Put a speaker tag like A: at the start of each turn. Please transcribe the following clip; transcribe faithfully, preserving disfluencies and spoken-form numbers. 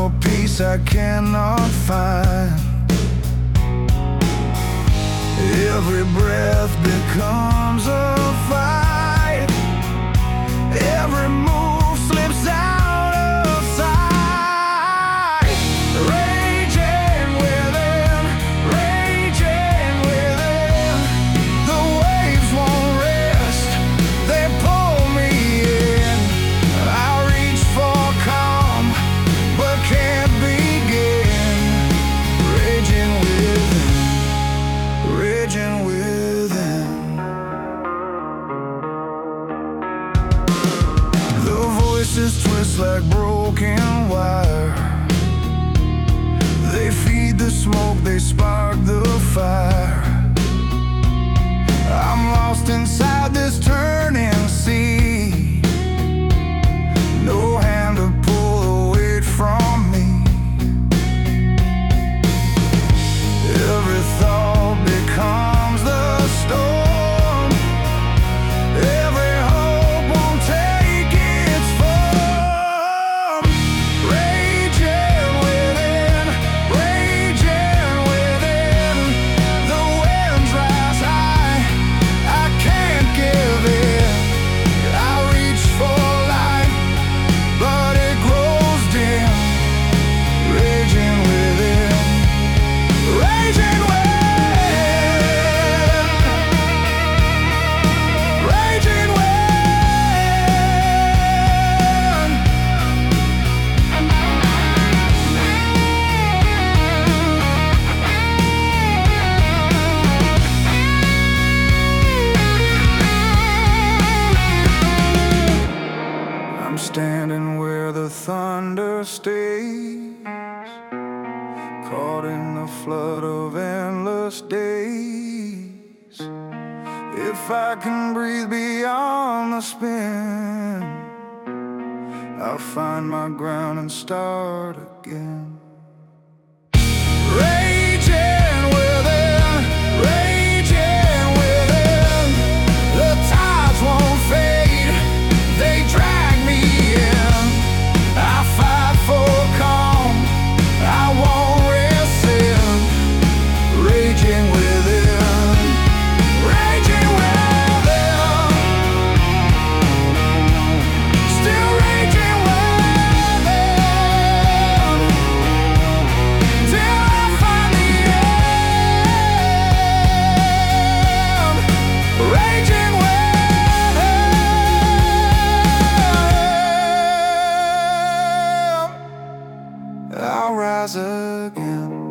A: a peace I cannot find. Every breath becomes a fight. Every move slips out of sight. Raging within, raging within. The waves won't rest, they pull me in. I reach for calm, but can't begin. Raging within, raging within. The voices twist like broken wire. They feed the smoke, they spark the fire. I'm lost inside this turning sea. No hand to pull the weight from me. Every thought becomes the storm. Every hope won't take its form. Raging within, raging within. The winds rise high, I can't give in. I reach for light, but it grows dim. Raging within, raging within. Raging wind. I'm standing where the thunder stays, caught in the flood of endless days. If I can breathe beyond the spin, I'll find my ground and start again. Raging within, raging within. The tides won't fade, they drag me in. I fight for calm, I won't resist. Raging within, raging within. Still raging within, till I find the end. Raging within. I'll rise again.